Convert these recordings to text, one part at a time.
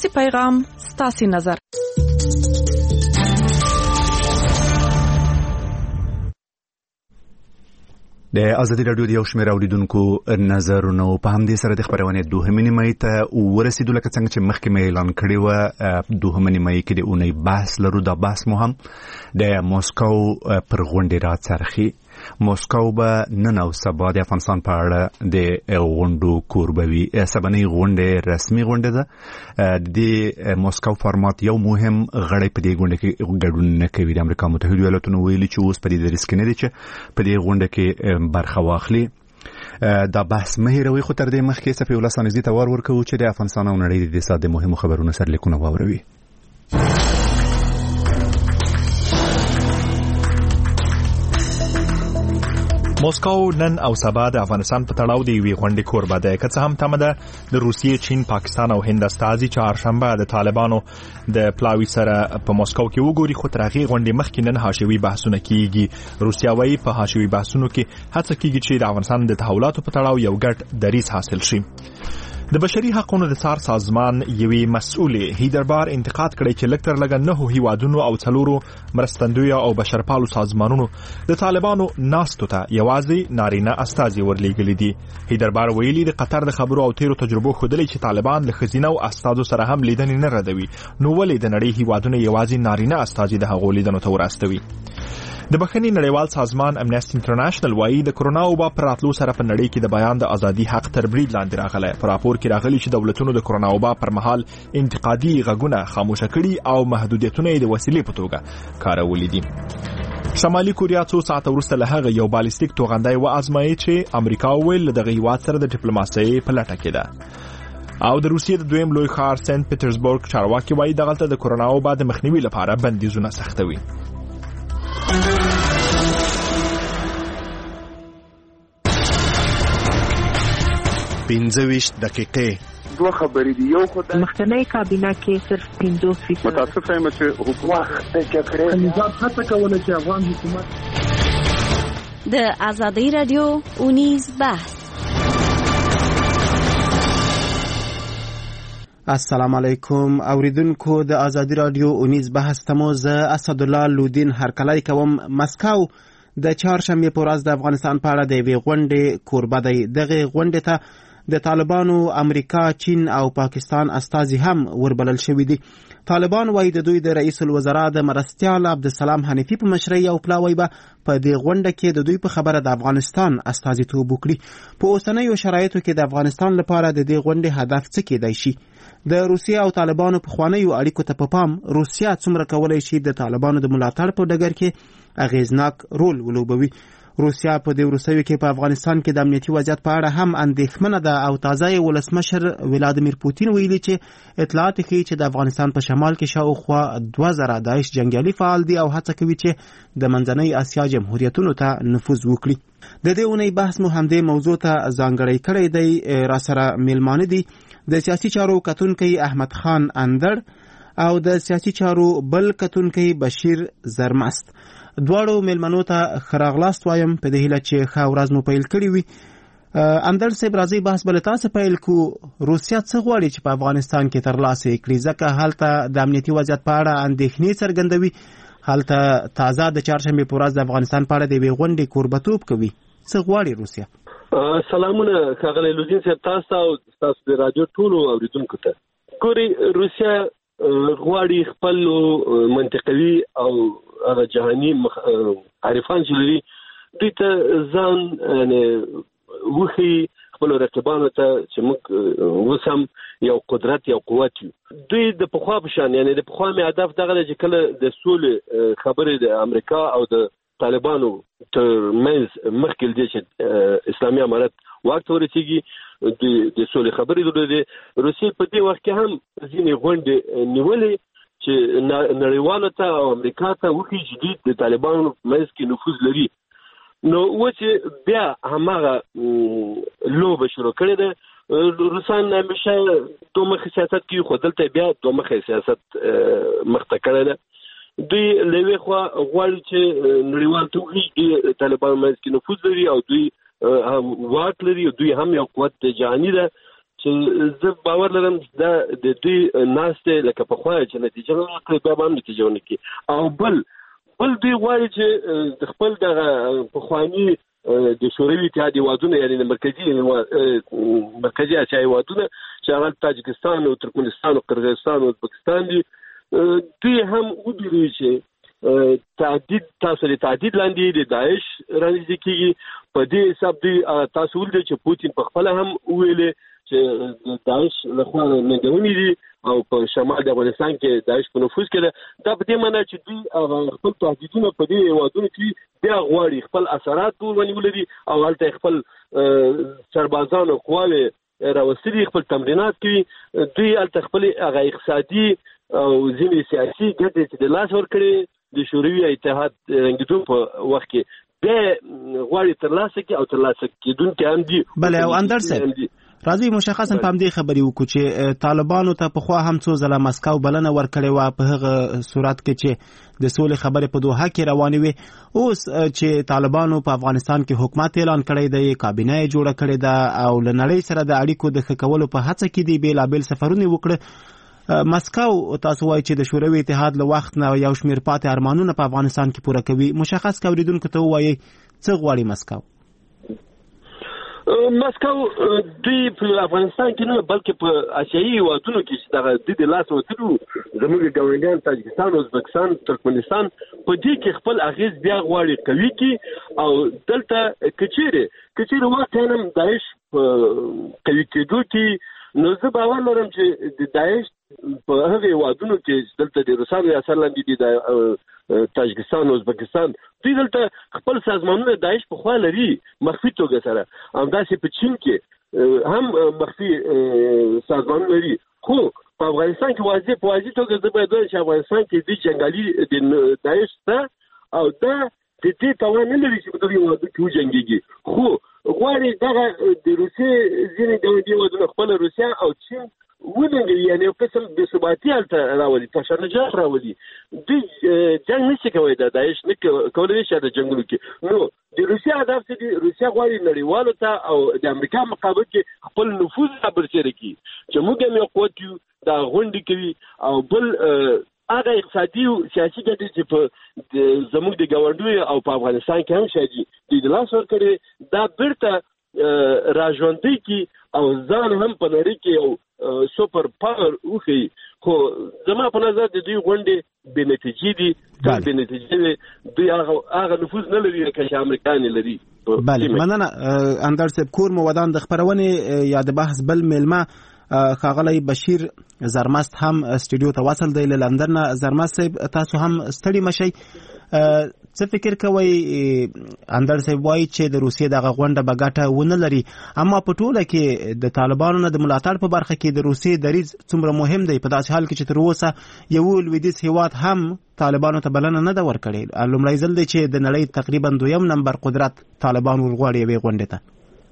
ستاسو پیغام ستاسو نظر. د ازادي رادیو د یو شمېر اوریدونکو نظرونو په همدې سره د خبرونه دوهمه نیمه ته ورسېدو. لکه څنګه چې مخکې مې اعلان کړی و دوهمه نیمه کې د اونۍ بحث لرو. دا بحث مو هم د موسکو پر غونډې راڅرخي. موسکو به نن او سبا د افغانستان په اړه د غونډو کوربوي. سبنۍ غونډه رسمي غونډه ده. د موسکو فارمات یو مهم غړی په دې غونډه کې ګډون نه کوي. د امریکا متحده ایالاتونو ویلي چې اوس په دې دریس کې نه دي چې په دې غونډه کې برخه واخلي. دا بحث مه هیروئ، خو تر دې مخکې صفي الله سانزي ته ور ورکوو چې د افغانستان او نړۍ د اقتصاد د مهمو خبرونو سرلیکونه واوروي. موسکو نن او سبا د افغانستان په تړاو د یوې غونډې کوربه ده. که څه هم تمه ده د روسیې، چین، پاکستان او هند استازي چهارشنبه د طالبانو د پلاوي سره په موسکو کې وګوري، خو تر هغې غونډې مخکې نن حاشیوي بحثونه کیږي. روسیا وايي په حاشیوي بحثونو کې هڅه کیږي چې د افغانستان د تحولاتو په تړاو یو ګډ دریځ حاصل شي. د بشري حقوقو د څار سازمان یوې مسؤلې هیدربار انتقاد کړی چې لږ تر لږه 9 هیوادونو او 4 مرستندوی او بشرپالو سازمانونو د طالبانو ناستو ته یوازې نارینه استازي ورلېږلي دي. هیدربار ویلي د قطر د خبرو او تیرو تجربو ښودلې چې طالبان له ښځینه او استازو سره هم لیدنې نه ردوي، نو ولې د نړۍ هیوادونه یوازې نارینه استازي د هغو لیدنو ته ورستوي؟ د بخښنې نړیوال سازمان امنیسټي انټرنیشنل وایي د کرونا وبا پر راتلو سره په نړۍ کې د بیان د ازادي حق تر برید لاندې راغلی. په راپور کې راغلي چې دولتونو د کرونا وبا پر مهال انتقادي غږونه خاموشه کړي او محدودیتونه یې د وسیلې په توګه کارولي دي. شمالي کوریا څو ساعته وروسته له هغه یو بالستیک توغندی وازمایي چې امریکا ویل دغه هیواد سره د ډیپلوماسۍ په لټه کې ده. او د روسیې د دویم لوی ښار سنت پیټرزبورګ چارواکي وایي دغلته د کرونا وبا د مخنیوي لپاره بندیزونه سختوي. 25 دقیقې دوه خبرې دي. یو خو د مخکنی کابینه کې صرف 50% متاسفه یم چې حکومت د جګړې نظام هڅه کوله چې افغان حکومت د ازادي رادیو اونیز بحث. السلام علیکم اوریدونکو د ازادي رادیو اونیز بحث تمو زه اسد الله لودین هرکلی کوم. مسکو د چهارشنبه په ورځ د افغانستان په اړه د یوې غونډې کوربه دی. دغه غونډې ته د طالبانو، امریکا، چین او پاکستان استازي هم وربلل شوي دي. طالبان وايي د دوی د رئیس الوزرا د مرستیال عبدالسلام حنیفي په مشرۍ او پلاوی به په دې غونډه کې د دوی په خبره د افغانستان استازیتوب وکړي. په اوسنیو شرایطو کې د افغانستان لپاره د دې غونډې هدف څه کېدای شي؟ د روسیې او طالبانو پخوانیو اړیکو ته په پام روسیا څومره کولی شي د طالبانو د ملاتړ په ډګر کې اغیزناک رول ولوبوي؟ روسیا په دې وروستیو کې په افغانستان کې د امنیتي وضعیت په اړه هم اندېښمنه ده او تازه ولسمشر ولادیمیر پوتین ویلي چې اطلاعات ښیي چې د افغانستان په شمال کې شاوخوا 2000 داعش جنګیالي فعال دي او هڅه کوي چې د منځنۍ اسیا جمهوریتونو ته نفوذ وکړي. د دې اونۍ بحث مو همدې موضوع ته ځانګړی کړی دی. را سره میلمانه دي د سیاسي چارو کتونکی احمد خان اندړ او د سیاسي چارو بل کتونکی بشیر زرمست. دواړو میلمنو ته ښه راغلاست وایم په دې هیله چې ښه ورځ مو پیل کړې وي. اندړ صاحب راځئ بحث به له تاسو پیل کړو. روسیا څه غواړي چې په افغانستان کې ترلاسه کړي؟ ځکه هلته د امنیتي وضعیت په اړه اندېښنې څرګندوي. هلته تازه د چهارشنبې په ورځ د افغانستان په اړه د یوې غونډې کوربتوب کوي. څه غواړي روسیا؟ سلامونه ښاغلی لودین صاحب، تاسو او تاسو د رادیو ټولو اوریدونکو ته. ګورئ، روسیا غواړي خپل منطقوي او هغه جهاني عارفان چې لري دوی ته ځان وښي، خپل رقیبانو ته چې موږ اوس هم یو قدرت یو قوت یو. دوی د پخوا په شان، یعنې د پخوا مې هدف دغه دی چې کله د سولې خبرې د امریکا او د طالبانو تر منځ مخکې دی چې اسلامي امارت واک ته ورسېږي، د سولې خبرې درلودې. روسیې په دې وخت کې هم ځینې غونډې نیولې چې نړیوالو ته او امریکا ته وښیي چې دوی د طالبانو منځ کې نفوذ لري. نو اوس بیا هماغه لوبه شروع کړې ده. روسان همیشه دوه مخې سیاست کوي، خو دلته بیا دوه مخې سیاست مخته کړی ده. دوی له یوې خوا غواړي چې نړیوال ته وښیي چې طالبانو منځ کې نفوذ لري او دوی هم واک لري او دوی هم یو قوت جهاني ده. چې زه باور لرم دا د دوی ناسته لکه په خوا چې نتیجه ورکړي به هم نتیجه ونکړي. او بل دوی غواړي چې د خپل دغه پخواني د شوروي اتحاد هیوادونه یعنی د مرکزي اسیا هیوادونه چې هغه تاجکستان او ترکمنستان او قرغیزستان او ازبکستان دي دوی هم وګوري چې تاسو د تعدید لاندې د داعش رانږدې کیږي. په دې حساب دی تاسو ولدي چې پوتین په خپل هم ویلي چې د داعش لخوا ننګونې دي او په شمال د افغانستان کې داعش په نفوذ کې دا په دې معنی چې دوی خپل تهدیدونه په دې هیوادونو کې بیا غواړي خپل اثرات ټول ونیولي او هلته خپل سربازان او قواوې راوستلي خپل تمرینات کوي. دوی هلته خپل هغه اقتصادي او ځینې سیاسي ګټې چې د لاس ورکړي د شوروي اتحاد رنګېدو په وخت کې بیا غواړي ترلاسه کړي او ترلاسه کېدونکي هم دي. بله او اندر صاحب راځي مشخصا په همدې خبرې وکړو چې طالبانو ته پخوا هم څو ځله مسکو بلنه ورکړې وه په هغه صورت کې چې د سولې خبرې په دوحه کې روانې وي. اوس چې طالبانو په افغانستان کې حکومت اعلان کړی دی کابینه یې جوړه کړې ده او له نړۍ سره د اړیکو د ښه کولو په هڅه کې دي بېلابېل سفرونه وکړه. مسکو تاسو وایي چې د شوروي اتحاد له وخت نه یو شمېر پاتې ارمانونه په افغانستان کې پوره کوي. مشخص اوریدونکو ته ووایي څه غواړي مسکو؟ مسکو دوی په افغانستان کې نه بلکې په آسیایي هیوادونو کې چې دغه د لاس وتلو زموږ ګاونډیان تاجکستان او ازبکستان ترکمنستان په دې کې خپل اغیز بیا غواړي قوي کړي او دلته کچېرې واقعا هم داعش قوي کېدو کې نو زه باور لرم چې د داعش په هغه هیوادونو کې دلته د روسانو اثر لاندې دي د تاجکستان او ازبکستان دوی دلته خپل سازمانونه داعش په خوا لري مخفي توګه سره همداسې په چین کې هم مخفي سازمانونه لري. خو په افغانستان کې واضح توګه زه باید وایم چې افغانستان کې د جنګالي د داعش ته او دا د دې توان نه لري چې په دغه هیوادو کې وجنګېږي. خو غواړي دغه د روسیې ځینې ګاونډي هیوادونه خپله روسیه او چین وننګوي یعنې یو قسم بېثباتي هلته راولي تشنجات راولي. دوی جنګ نشي کولی د داعش نه کولی شي د جنګونو کې. نو د روسیه هدف څه دي؟ روسیه غواړي نړیوالو ته او د امریکا مقابل کې خپل نفوذ رابرسېره کړي چې موږ هم یو قوت یو دا غونډې کوي او بل هغه اقتصادي او سیاسي ګټې چې په زموږ د ګاونډیو او په افغانستان کې هم شته دوی د لاس ورکړي دا بیرته راژوندي کړي او ځان هم په نړۍ کې یو سوپر پاور وښیي. خو زما په نظر د دوی غونډې بې نتیجې دي بې نتیجې دي دوی هغه نفوذ نه لري لکه چې امریکایان لري. بله مننه اندر صاحب. کور مو ودان د خپرونې یا د بحث بل میلمه ښاغلی بشیر زرمست هم استودیو ته وصل دی له لندن نه. زرمست صاحب تاسو هم ستړي مشئ. څه فکر کوئ؟ اندر صاحب وایي چې د روسیې دغه غونډه به ګټه ونه لري اما په ټوله کې د طالبانو نه د ملاتړ په برخه کې د روسیې دریځ څومره مهم دی په داسې حال کې چې تر اوسه یو لویدیځ هیواد هم طالبانو ته بلنه نه ده ورکړې. لومړی ځل دی چې د نړۍ تقریبا 2م نمبر قدرت طالبان ورغواړي یوې غونډې ته.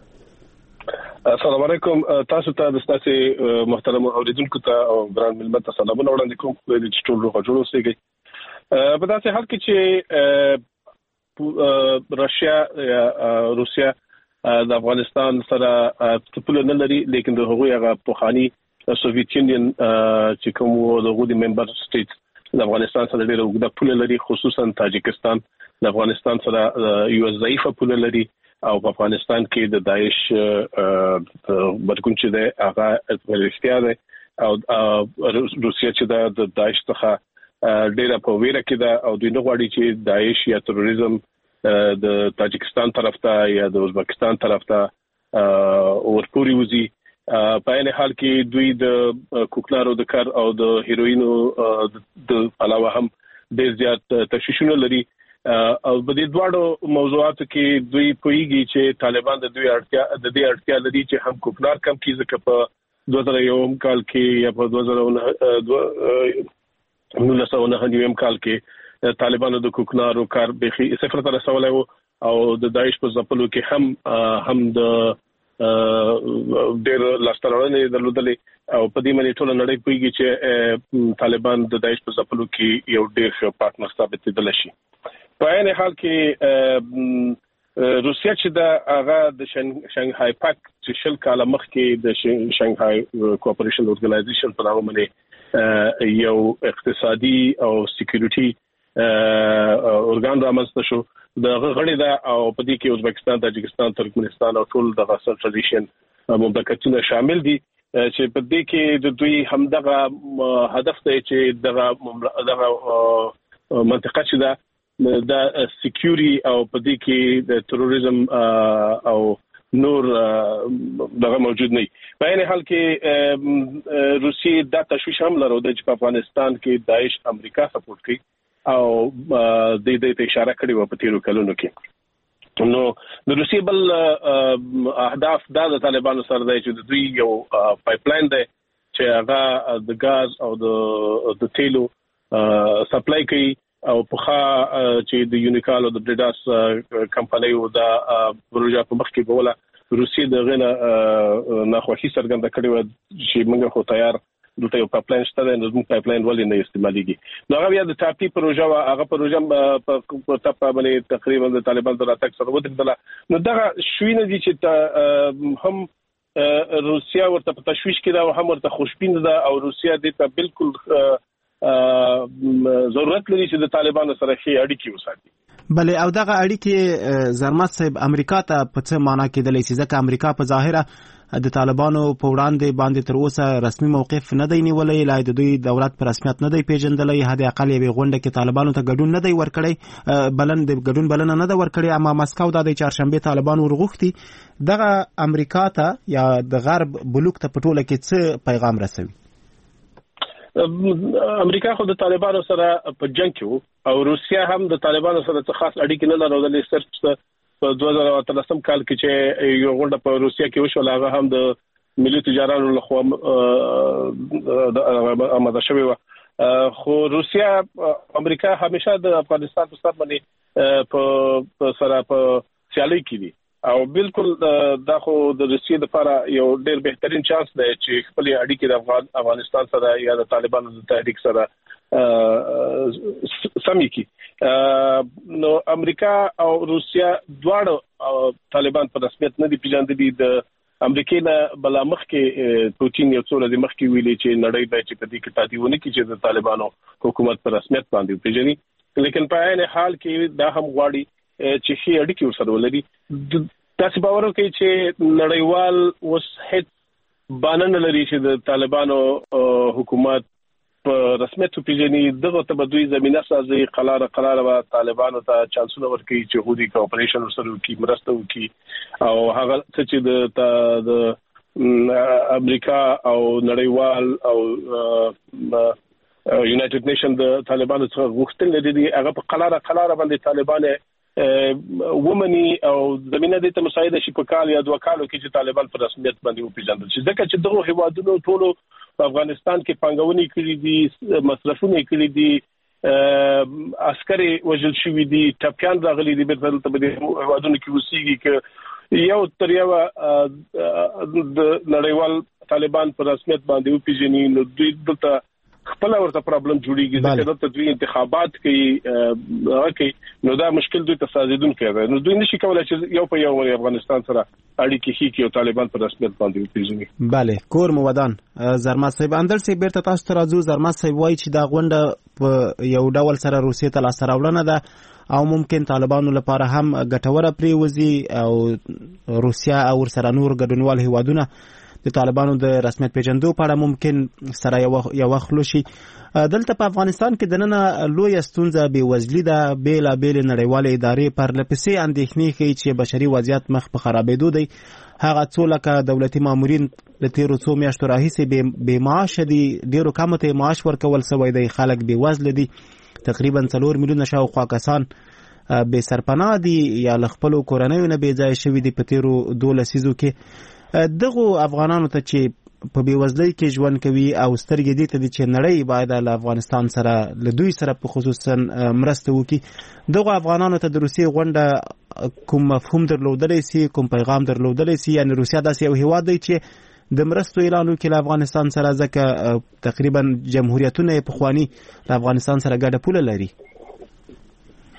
السلام علیکم. تاسو ته د ستاسو محترم اوریدونکو ته او ګران ملت ته سلامونه وړاندې کوم چې ټول روغ جوړ اوسئ. په داسې حال کې چې راشیا یا روسیا د افغانستان سره پوله نه لري لیکن د هغوی هغه پخوانی سوویت یونین چې کوم دغه د ممبر سټیټ د افغانستان سره ډېر اوږده پوله لري خصوصا تاجکستان د افغانستان سره یو ضعیفه پوله لري او په افغانستان کې د داعش بدګون چې ده هغه رښتیا ده او روسیا چې د داعش څخه ډیره په ویره کې ده او دوی نه غواړي چې داعش یا تروریزم د تاجکستان طرف ته یا د ازبکستان طرف ته ورپوري وځي. په این حال کې دوی د کوکنارو د کار او د هیروینو د علاوه هم ډیر زیات تشویشونه لري او په دې دواړو موضوعاتو کې دوی پوهیږي چې طالبان د دې اړتیا لري چې هم کوکنار کم کړي ځکه په 2001 کال کې یا په 1999 کال کې طالبانو د کوکنارو کار بخي صفر ته رسولای او د داعش په ځپلو کې هم د ډېر لاسترونه درلودلې او په دې باندې ټول نړۍ پوهیږي چې طالبان د داعش په ځپلو کې یو ډېر ښه پارتنر ثابت دي شي. په این حال کې روسیا چې د هغه د شانګهای پاک چې شل کاله مخکې د شانګهای کوآپریشن اورګنایزیشن په نامه باندې یو اقتصادي او سکیورټي اورګان رامنځته شو د غړي دا او په دې کې ازبکستان، تاجکستان، ترکمنستان او ټول د سنټرل ایشین مملکتونه شامل دي چې په دې کې د دوی همدغه هدف دی چې دغه منطقه چې دا سکیورټي او په دې کې د تروریزم او نور دغه موجود نه په عین حال کې روسیې د تشویش هم لرو د افغانستان کې داعش امریکا سپورټ کوي او د دې ته اشاره کړې و په تیرو کلونو کې نو د روسیې بل اهداف د طالبانو سره دی چې دوی یو پایپ لاین دی چې هغه د غاز او د تیلو سپلای کوي او په چې د یونیکال او د بریډاس کمپنیو دا پروژه په مخ کې بوله روسیې د غنه ناخوښي څرګنده کړې و چې موږ خو تیار دلته یو پایپ لاین شته نو موږ پایپ لاین ولې نه استعمالېږي نو هغه بیا د ټاپي پروژه هغه پروژه په تپا باندې تقریبا د طالبان د راتګ سره ودرېدله نو دغه شوینه دي چې هم روسیا ورته په تشویش کې دا او هم ورته خوشبین ده او روسیا دې ته بالکل ضرورت لري چې د طالبانو سره ښه اړیکې وساتي بلې او دغه اړیکې زرمت صاحب امریکا ته په څه معنا کېدلی شي ځکه امریکا په ظاهره د طالبانو په وړاندې باندې تر اوسه رسمي موقف نه دی نیولی لا د دوی دولت په رسمیت نه دی پیژندلی حد اقل یوې غونډه کې طالبانو ته ګډون نه دی ورکړی د ګډون بلنه نه ده ورکړې اما مسکو دا د چهارشنبې طالبان ورغوښتي دغه امریکا ته یا د غرب بلوک ته په ټوله کې څه پیغام رسوي امریکا خو د طالبانو سره په جنگ کې او روسیا هم د طالبانو سره څه خاص اړیکې نه لرلې صرف په 2013 کال کې چې یو غونډه په روسیا کې وشو هغه هم د ملي تجارانو لخوا آماده شوې و خو روسیا امریکا همیشه د افغانستان په سر باندې په سره په سیالي کې دي او بالکل دا خو د روسیې لپاره یو ډېر بهترین چانس دی چې خپل اړیکې د افغانستان سره یا د طالبانو د تحریک سره سمې کی نو امریکا او روسیا دواړه طالبان په رسمیت نه دي پیژندلي د امریکا نه بل مخ کې پوتین یو څو ورځې مخکې ویلي چې نړۍ به چې په دې کې تادیونه کې چې د طالبانو حکومت په رسمیت باندې پیژني لیکن په عین حال کې دا هم غواړي چې شي اړیکې ورسره ولري تاسو باور وکړئ چې نړیوال اوس هیڅ بانه نه لري چې د طالبانو حکومت په رسمیت پیژني دغه ته بدوي زمينه سازي قرار و طالبانو ته چانسونه ورکړي چې هودي کوآپریشن ورسره وکړي مرسته وکړي او هغه چې د امریکا او نړیوال او یونایټډ نیشن د طالبانو څخه غوښتل دي هغه په قرار باندې طالبان ومني او زمينه دې ته مساعده شي په کال یا دوه کالو کې چې طالبان په رسمیت باندې وپیژندل شي ځکه چې دغه هیوادونو ټولو په افغانستان کې پانګونې کړې دي مصرفونه کړې دي عسکري وژل شوی دي ټاپیان راغلي دي په دې هیوادونو کې وسیږي چې یو تر یو د نړیوال طالبان په رسمیت باندې وپیژني نو دوی دلته خپل ورته پرابلم جوړیږي چې د دوی انتخابات کوي نو دا مشکل دوی ته سازیدون کوي نو دوی نشي کولای چې یو په یو افغانستان سره اړیکې هي کې او طالبان په رسمیت باندې وپیژني بله کور مو ودان زرمت صاحب اندر صاحب بیرته تاسو ته راځو زرمت صاحب وایي چې دا غونډه په یو ډول سره روسیې ته لاسته راوړنه ده او ممکن طالبانو لپاره هم ګټوره پریوزي او روسیا او ورسره نور ګډونوال هیوادونه د طالبانو د رسمیت پیژندو په اړه ممکن سره یو وخت لوشي دلته په افغانستان کې د نن لوی ستونزه بیوزلي ده بیلابېل نړیوال ادارې پر لپسې اندېښنې ښیي چې بشري وضعیت مخ په خرابېدو دی هغه څو لکه دولتي مامورین د تیرو څو میاشتو راهیسې بې معاشه دي ډېرو کمو ته معاش ورکول سوی دی خلک بېوزله دي تقریبا 4 میلیونه شاوخوا کسان بې سرپناه دي یا له خپلو کورنیو نه بې ځایه شوي دي په تیرو 12 لسیزو کې دغه افغانانو ته چې په بیوزلۍ کې ژوند کوي او سترګې دې ته دي چې نړۍ باید له افغانستان سره له دوی سره په خصوصا مرسته وکړي دغه افغانانو ته د روسیې غونډه کوم مفهوم درلودلی سي کوم پیغام درلودلی سي یعنی روسیا داسې یو هیواد دی چې د مرستو اعلان وکړي له افغانستان سره ځکه تقریبا جمهوریتونه پخواني له افغانستان سره ګډه پوله لري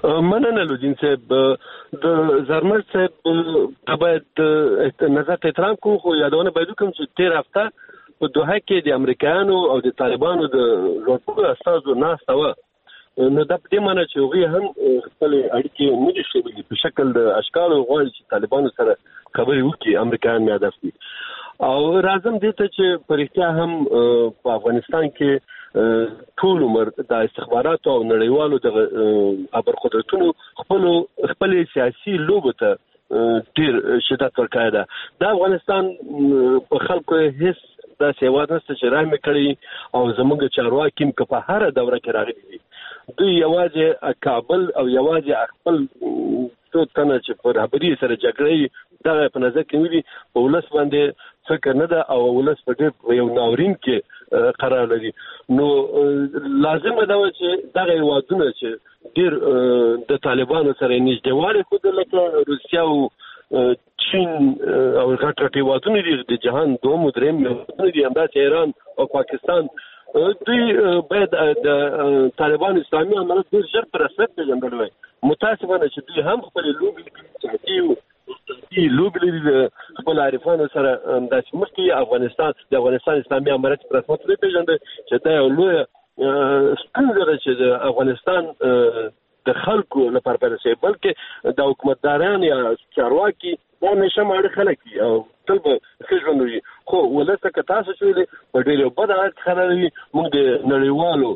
مننه لودین صاحب د زرمت صاحب باید نظر ته احترام کوم خو یادونه باید وکړم چې تیر هفته په دوحه کې د امریکایانو او د طالبانو د ژوندپوهو استازو ناسته وه نو دا په دې معنی چې هغوی هم خپلې اړیکې نه دي ښودلې په شکل د اشکالو غواړي چې طالبانو سره خبرې وکړي امریکایان مې هدف دي او راځم دې ته چې په رښتیا هم په افغانستان کې ټول عمر د استخباراتو او نړیوالو د ابرقدرتونو خپل سیاسي لوبو ته ډېر شدت ورکړی ده د افغانستان په خلکو هیڅ داسې هېواد نشته چې رحم یې کړی او زموږ چارواکي هم که په هره دوره کې راغلي دي دوی یوازې کابل او یوازې خپل څو تنه چې په رهبري سره جګړه دغه په نظر کې نیولي په ولس باندې فکر نه ده او ولس په ډېر یو ناورین کې قرار لري نو لازمه ده چې دغه هېوادونه چې ډېر د طالبانو سره نږدېوالی ښودل لکه روسیه او چین او غټ هېوادونه دي د جهان دوم او درېیم هېوادونه دي همداسې ایران او پاکستان دوی باید د طالبانو اسلامي امارت ډېر ژر په رسمیت پېژندلی وای متاسفانه چې دوی هم خپلې لوبې لوبې لري د خپل عارفانو سره همداسې مخکې د افغانستان اسلامي امارت په رسمیت نه پېژنده چې دا یو لویه ستونزه ده چې د افغانستان د خلکو لپاره پیدا شوی بلکې د حکومتداران یا چارواکي دا همیشه ماړه خلک دي او تل به ښه ژوند وي خو ولس ته که تاسو شولې په ډېر یو بد حالت کې خلک وي موږ د نړیوالو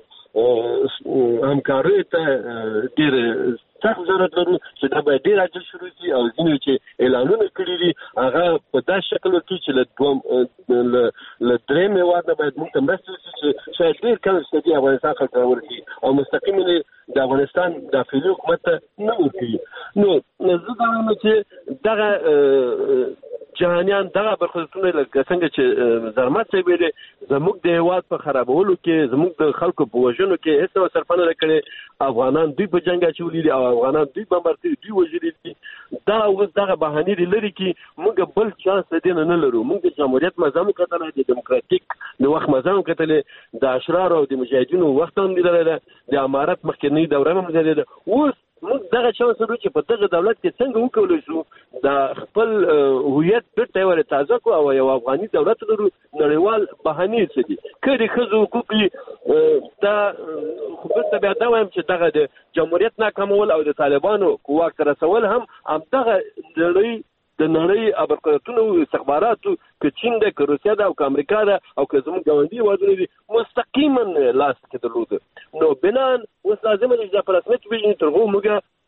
همکاریو ته ډېر سخت ضرورت لرو چې دا باید ډېر عاجل شروع شي او ځینې چې اعلانونه کړي دي هغه په داسې شکل وکړي چې له درېیم هېواد نه باید موږ ته مرسته وشي چې شاید ډېر کم شدي افغانستان خلک راورسي او مستقیما د افغانستان داخلي حکومت ته نه ورکوي نو زه دا وایم چې دغه جهانیان دغه برخوردونه لکه څنګه چې زرمت صاحب ویلې زموږ د هېواد په خرابولو کې زموږ د خلکو په وژنو کې هېڅ ډول صرفه نه ده کړې افغانان دوی په جنګ اچولي دي او افغانان دوی بمبار کړي دوی وژلي دي دا اوس دغه بهانې دي لرې کړي موږ بل چانس د دې نه لرو موږ د جمهوریت مزام کتلی د دیموکراتیک د وخت مزام کتلی د اشرارو او د مجاهدینو وخت هم لیدلی ده د امارت مخکینۍ دوره هم لیدلې ده اوس موږ دغه چانس لرو چې په دغه دولت کې څنګه وکولی شو د خپل هویت بیرته یې ورې تازه کړو او یو افغاني دولت لرو نړیوال بهانې څه دي که د ښځو حقوق وي دا خو بېرته بیا دا وایم چې دغه د جمهوریت ناکامول او د طالبانو واک ته رسول هم همدغه د نړۍ ابرقدرتونو استخباراتو که چین ده که روسیه ده او که امریکا ده او که زموږ ګاونډي هېوادونه دي مستقیما لاس کې درلوده نو بنان اوس لازمه ده چې دا په رسمیت وپېژني تر هغو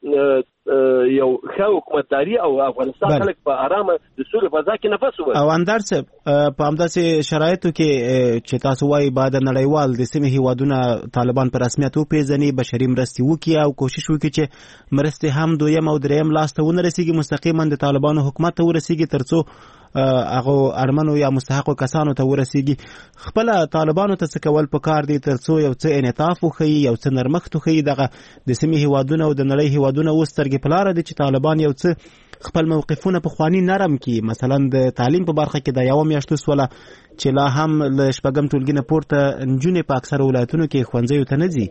موږ یو ښه حکومتداري او افغانستان خلک په ارامه د سولې فضا کې نفس ووهي او اندر صاحب په همداسې شرایطو کې چې تاسو وایي باید نړیوال د سیمې هېوادونه طالبان په رسمیت وپېژني بشري مرستې وکړي او کوشش وکړي چې مرستې هم دویم او درېیم لاس ته ونه رسېږي مستقیما د طالبانو حکومت ته ورسېږي تر څو هغه اړمنو یا مستحقو کسانو ته ورسېږي خپله طالبانو ته څه کول پکار دي تر څو یو څه انعطاف وښیي یو څه نرمښت وښیي دغه د سیمې هېوادونه او د نړۍ هېوادونه اوس سترګې په لاره دي چې طالبان یو څه خپل موقفونه پخواني نرم کړي مثلا د تعلیم په برخه کې د 1 میاشت وسوله چې لا هم له شپږم ټولګي نه پورته نجونې په اکثره ولایتونو کې ښوونځیو ته نه ځي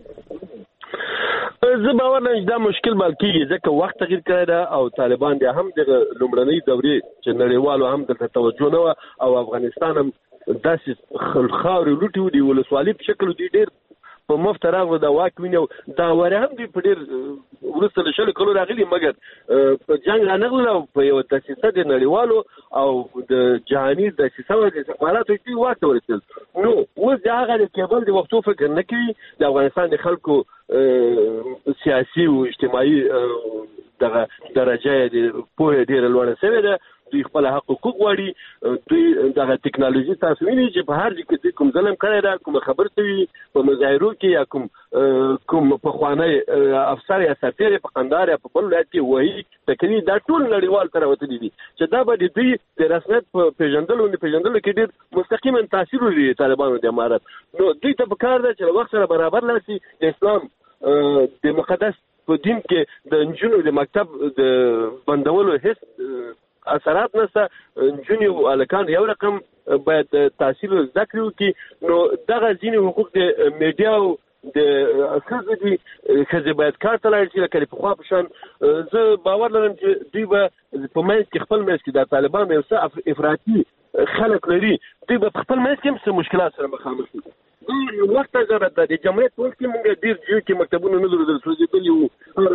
زه باور لرم چې دا مشکل بل کېږي ځکه وخت تغیر کړی ده او طالبان بیا هم دغه لومړنۍ دورې چې نړیوالو هم دلته توجه نه وه او افغانستان هم داسې خاورې لوټې و دي ولسوالي په شکل دوی ډېر په مفت راغلو د واک ویني او دا وری هم دوی په ډېر وروسته له 20 کلو راغلي مګر په جنګ رانغلل او په یوه دسیسه د نړیوالو او د جهاني دسیسه وه د استخباراتو دوی واک ته ورسېدل نو اوس د هغه د کیبل د وختو فکر نه کوي د افغانستان د خلکو سیاسي او اجتماعي دغه درجه د پوهې ډېره لوړه شوې ده دوی خپل حقوق غواړي دوی دغه ټکنالوژي تاسو وینئ چې په هر ځای کې کوم ظلم کړی ده کوم خبر شوي په مظاهرو کې یا کوم پخوانی افسر یا سفیر په قندهار یا په بل ولایت کې وایي تکري دا ټول نړیوال ته راوتلي دي چې دا به د دوی د رسمیت په پېژندلو نه پېژندلو کې ډېر مستقیما تاثیر لري طالبانو د امارت نو دوی ته پکار ده چې له وخت سره برابر لاسي د اسلام د مقدس په دین کې د نجونو د مکتب د بندولو هیڅ اثرات نشته نجونې او هلکان یو رقم باید تحصیل زده کړې وکړي نو دغه ځینې حقوق د میډیا او د خزه دي خزه باید کار ته لاړ شي لکه په خوا په شان زه باور لرم چې دوی به په منځ کې خپل منځ کې د طالبان یو څه افراطي خلک لري دوی به خپل منځ کې هم څه مشکلات سره مخامخ دي وخت ضرورت ده د جمهوریت په وخت کې موږ ډېر ځایو کې مکتبونه نه درلودل سوځېدلي وو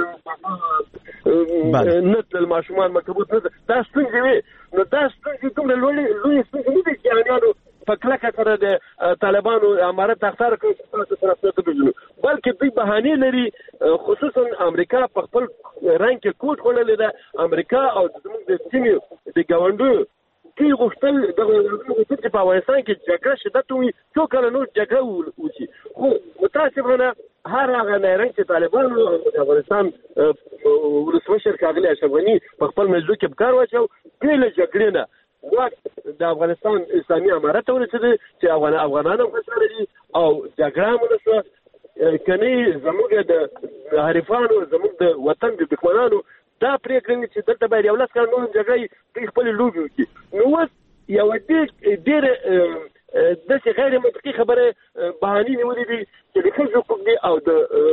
نه تلل ماشومان مکتبونه نه دا ستونزې وې نو دا ستونزې دومره لویې ستونزې نه دي چې جهانیانو په کلکه سره د طالبانو امارت اختار کړي چې تاسو سره څه کوي بلکې دوی بهانې لري خصوصا امریکا په خپل رنګ کې کوټ خوړلې ده امریکا او زموږ د سیمې د ګاونډیو کې غوښتل د په افغانستان کې جګړه شدت وي څو کله نور جګړه وشي خو متاسفانه هر هغه نارنج چې طالبانو د افغانستان ولسمشر ښاغلی اشرف غني په خپل مجلس کې کار واچو بې له جګړې نه واک د افغانستان اسلامي امارت ته ورسېده چې افغانان هم خساره دي او جګړه هم ونشوه کني زموږ د حریفانو زموږ د وطن د دښمنانو دا پرېکړه چې دلته باید یو لاس کال نور جګړه دوی خپلې لوبې وکړي نو اوس یوه ډېره داسې غیر منطقي خبره بهانې نیولې دي چې د ښځو حقوق دي او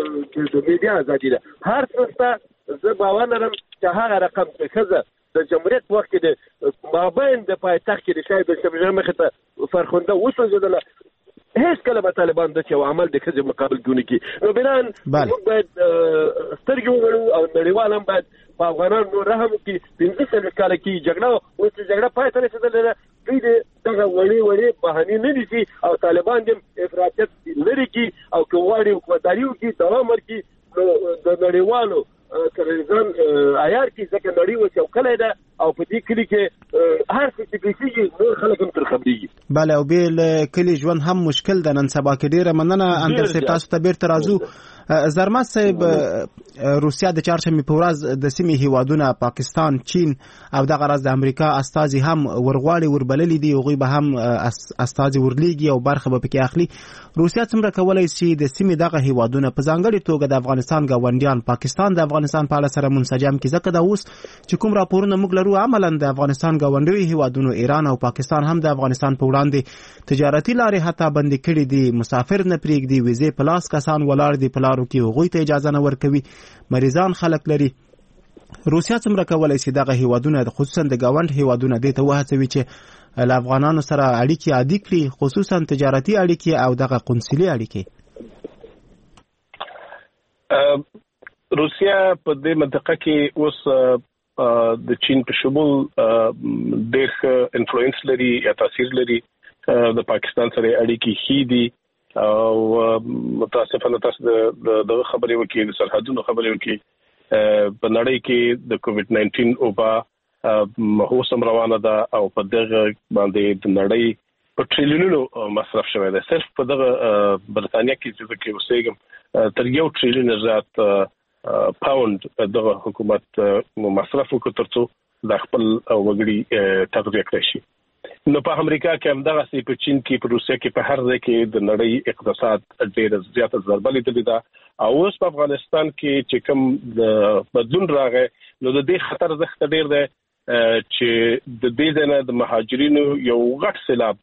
د میډیا ازادي ده هر څه شته زه باور لرم چې هغه رقم چې ښځه د جمهوریت په وخت کې د مابین د پایتخت کې د شاید شبجر مخې ته فرخنده وسوځېدله هیڅ کله به طالبان د یو عمل د ښځې مقابل ګونې کړي نو بنان موږ باید سترګې وغړو او نړیوال هم باید په افغانانو نور رحم وکړي 15 کاله کې جګړه اوس چې جګړه پای ته رسېدلې ده دوی دغه وړې بهانې نه نیسي او طالبان دې افراطیت لرې کړي او که غواړي حکومتداري وکړي دوام ورکړي نو د نړیوالو تروريزم عیار کې ځکه نړۍ اوس یو کلی ده او په دې کلي کې هر څه چې کېږي نور خلک هم تر خبرېږي بله او بې کلي ژوند هم مشکل ده نن سبا کې ډېره مننه اندر صاحب تاسو ته بیرته راځو زرمت صاحب روسیا د چهارشنبې په ورځ د سیمې هیوادونه پاکستان چین او دغه راز د امریکا استازي هم ورغواړي وربللي دي هغوی به هم استازي ورلیږي او برخه به پکې اخلي روسیا څومره کولی شي د سیمې دغه هیوادونه په ځانګړې توګه د افغانستان ګاونډیان پاکستان د افغانستان په اړه سره منسجم کړي ځکه دا اوس چې کوم راپورونه موږ لرو عملا د افغانستان ګاونډیو هیوادونو ایران او پاکستان هم د افغانستان په وړاندې تجارتي لارې حتی بندې کړي دي مسافر نه پرېږدي ویزې په لاس کسان ولاړ دي په لارو کې هغوی ته اجازه نه ورکوي مریضان خلک لري روسیا څومره کولی شي دغه هیوادونه خصوصا د ګاونډ هیوادونه دې ته وهڅوي چې له افغانانو سره اړیکې عادي کړي خصوصا تجارتي اړیکې او دغه قنصلي اړیکې روسیا په دې منطقه کې اوس د چین په شمول ډېر انفلوئنس لري یا تاثیر لري د پاکستان سره اړیکې ښې دي او متاسفانه تاسو د خبرې وکړي د سرحدونو خبرې وکړي په نړۍ کې د کووډ 19 اوبا هوسم روانه ده او په دغه باندې د نړۍ په ټریلیونونو مصرف شوی دی صرف په دغه برتانیا کې چې اوسېږم تر 1 ټریلیون زیات پاوند دغه حکومت مصرف وکړ ترڅو د خپل وګړي تغذیه کړي شي نو په امریکا کې هم دغه سي په چین کې په روسیا کې په هر ځای کې د نړۍ اقتصاد ډېر زیاته ضربه لیدلې ده او اوس په افغانستان کې چې کوم د بدلون راغی نو د دې خطر زخت ډېر دی چې د دې ځای نه د مهاجرینو یو غټ سیلاب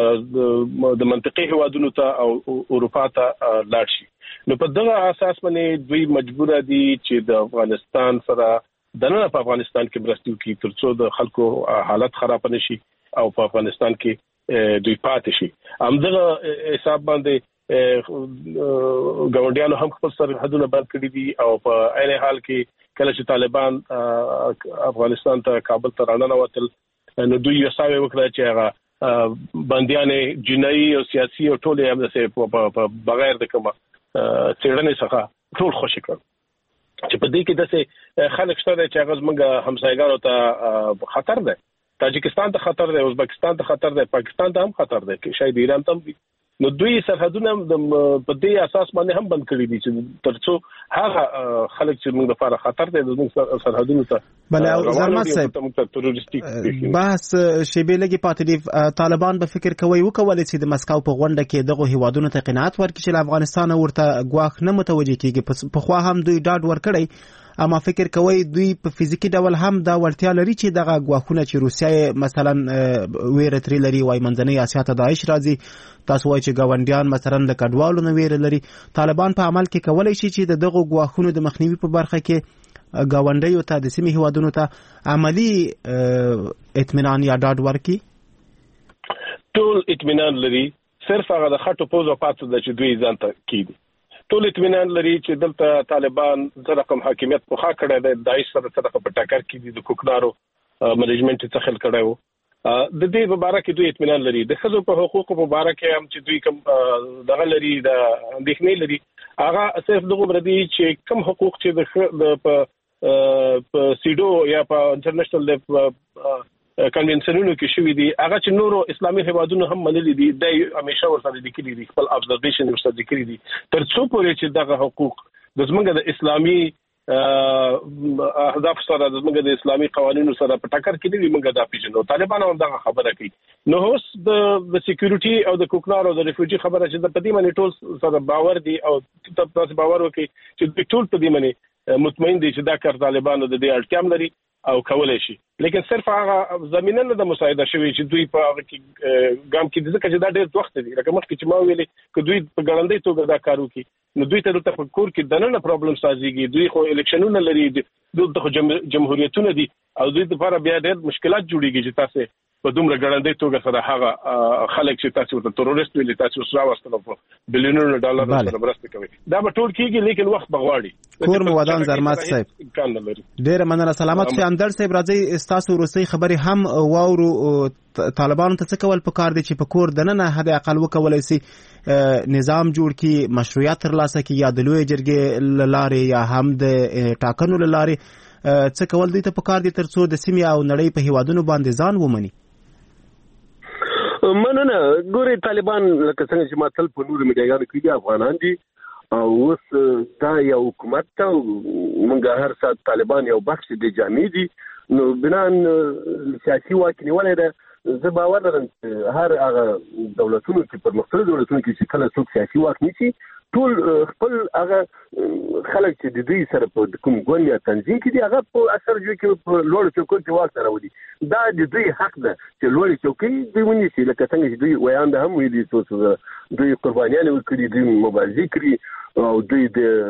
د منطقي هیوادونو ته او اروپا ته لاړ شي نو په دغه اساس باندې دوی مجبور دي چې د افغانستان سره دنه په افغانستان کې مرستې وکړي ترڅو د خلکو حالت خراب نه شي او په افغانستان کې دوی پاتې شي همدغه حساب باندې ګاونډیانو هم خپل سرحدونه بند کړي دي او په عین حال کې کله چې طالبان افغانستان ته کابل ته راننوتل نو دوی یې ساوي وکړه چې هغه بنديانې جنایي او سیاسي او ټول هم په بغیر د کومه څېړنې څخه ټول خوشی کړ چې په دې کې داسې خلک شته چې هغه زموږ همسایګانو ته خطر ده تاجکستان ته خطر ده ازبکستان ته خطر ده پاکستان ته هم خطر ده کې شاید ایران ته هم نو دوی سرحدونه په دې اساس باندې هم بند کړی دي چې ترڅو هغه خلک چې موږ لپاره خطر دي د سرحدونو ته بله زرمت صاحب بحث شیبې لګي پاتې دي طالبان به فکر کوي وکولای چې د مسکو په غونډه کې دغه هیوادونو ته قناعت ورکړي چې افغانستان ورته ګواښ نه متوجه کیږي په خوا هم دوی ډاډ ورکړي اما فکر کوي دوی په فزیکی ډول هم دا وړتیا لري چې دغه ګواښونه چې روسیه مثلا ویره ترې لري وای منځنۍ اسیا ته داعش راځي تاسو وایي چې ګاونډیان مثلا د کډوالو نه ویره لري طالبان په عمل کې کولای شي چې دغه ګواښونو د مخنیوي په برخه کې ګاونډیو ته د سیمې هیوادونو ته عملی اطمینان یا ډاډ ورکړي ټول اطمینان لري صرف هغه د خټو پوزو پاتې د چې دوی ځان ته کیدي ټول اطمینان لري چې دلته طالبان د رقم حاکمیت په خا کړی دی داعش سره څخه په ټکر کې دي د کوکنارو منیجمنت څخه خل کړو د دې په اړه کې دوی اطمینان لري د خزو په حقوقو په اړه کې هم چې دوی کوم دغه لري د اندېښنې لري هغه صرف دغه بردي چې کوم حقوق چې د سیډو یا په انټرنیشنل کنونسیونونو کې شوې دي هغه چې نورو اسلامي هیوادونو هم منلي دي د همیشه ورسره لیکلي دي خپل ابزرویشن ورسره لیکلي دي تر څو پورې چې دغه حقوق د زمونږ د اسلامي اهداف سره د زمونږ د اسلامي قوانینو سره په ټکر کې دي موږ دا پیژنو طالبان هم دغه خبره کوي نو اوس د سکیورټي او د کوکنارو د ریفیوجی خبره چې د پدې باندې ټول سره باور دي او تاسو باور وکړئ چې ټول پدې باندې مطمئن دي چې دا کار طالبانو د دې اړتیا لري او کولای شي لیکن صرف هغه زمينه نه د مساعده شوی چې دوی په هغه کې ګام کې ځکه چې دا ډېر وخت دی لکه مخکې چې ما ویلي چې دوی په ګړندۍ توګه دا کار وکړي نو دوی ته د تفکر کې دنه پرابلم سازيږي دوی خو الیکشنونه لري د جمهوریتونه دي او دوی لپاره بیا ډېر مشکلات جوړیږي چې تاسو په دومره ګړندۍ توګه سره هغه خلک چې تاسو ته تروریست ویلي تاسو سره واستنه په بلیونونو ډالر سره مرسته کوي دا به ټول کېږي لیکن وخت بغواړي کور مو ودان زرمات صاحب ډېر مننه سلامت شي اندر صاحب راځي تاسو روسي خبري هم واورو طالبانو ته څه کول پکار دي چې په کور دننه حد اقل وکولای شي نظام جوړ کی مشروعیت ترلاسه کی یا د لوی جرګې لارې یا هم د ټاکنو لارې څه کول دي ته پکار دي ترڅو د سیمې او نړۍ په هیوادونو باندې ځان ومني مننه ګوري طالبان لکه څنګه چې ما تل په نور میډیاګانو کې دي افغانان دي او اوس دا یو حکومت ته موږ هر څه طالبان یو بخش دي جامع دي نو بنان سیاسي واک نیولای ده زه باور لرم چې هر هغه دولتونو چې پرمختللي دولتونو کې چې کله څوک سیاسي واک نیسي ټول خپل هغه خلک چې د دوی سره په کوم ګوند یا تنظیم کې دي هغه په اثر جو کې په لوړ چوکۍ کې واک سره ودی دا د دوی حق ده چې لوړ چوکۍ دوی ونیسي لکه څنګه چې دوی ویان ده هم ویلي څه دوی قربانیان ورکړي دوی مبارزه کړي او دوی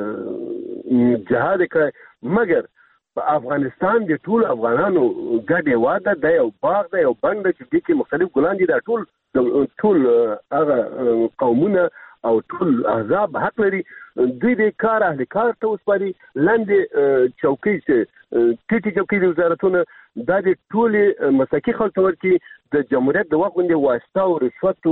د جهاد کوي مګر په افغانستان د ټول افغانانو ګډه واده د یو باغ د یو بند چې د کې مختلف ګلان دي دا ټول هغه قومونه او ټول احزاب حق لري دوی د کار اهل کار ته وسپاري لاندې چوکۍ چې ټیټي چوکۍ د وزارتونو دا د ټول مساکي خلکو ورکی د جمهوریت د وغوندې واسطه او رشوت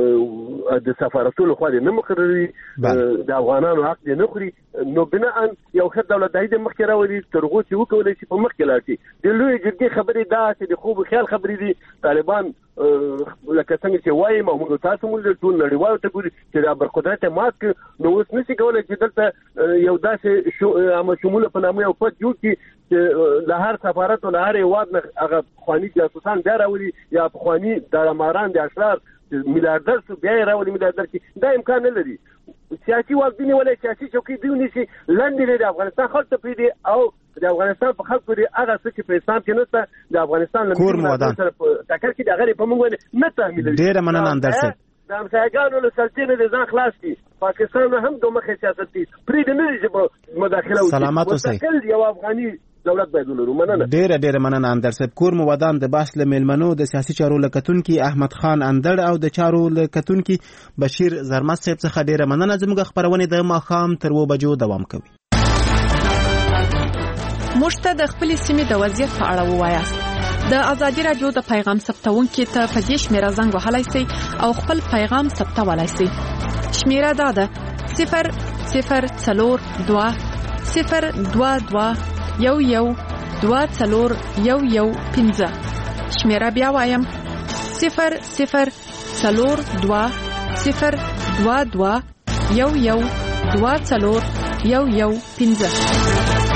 د سفارتونو خو نه مخرري د افغانانو حق دې نه خوري نو بنا ان یو خدای دولت د مخکې راوړي ترغو چې وکولای شي په مخکې لاړ شي د لوی جرګې خبرې دا چې د خوب خیال خبرې دي طالبان لکه څنګه چې وایي موږ تاسو موږ ټول نړیوال ته ګوري چې د برخدات مات نو اوس نشي کولای چې دلته یو داسې شموله په نامه یو پټ جوړ کړي چې له هر سفارت او له هر هیواد نه هغه خواني جاسوسان بیا راوړي یا خواني د ماران د اشرار میلیاردر سو بیا راوړي میلیاردر کې دا امکان نه لري سیاسي واک دی ولې سیاسي چوکۍ دی ونیسي لاندې د افغانستان خلک ته پیډي او د افغانستان په خلکو دی هغه څه چې په اسلام کې نشته د افغانستان لپاره سره ټکر کې د غریب په موږ نه تحمیل ډیر مننه اندر سي د امسایګانو له سلطنت د ځان خلاص کی پاکستان هم دوه مخه سیاست دي پرې د نه چې مداخله وکړي سلامات اوسئ یو افغاني دولت باید ولرو مننه ډیر مننه اندر صاحب کور مو ودان د بحث لملمنو د سیاسي چارو لکتونکي احمد خان اندر او د چارو لکتونکي بشیر زرمت صاحب څخه ډیر مننه زموږ خبرونه د ماخام تر 2 بجو دوام کوي مشته د خپل سیمې د وضعیت په اړه ووایاست د ازادي رادیو د پیغام ثبتونکو ته په دې شمیره زنګ وهلای شئ او خپل پیغام ثبتولای شئ شمیره دا ده 002 022 11 شمیره بیا وایم 002 022 11 15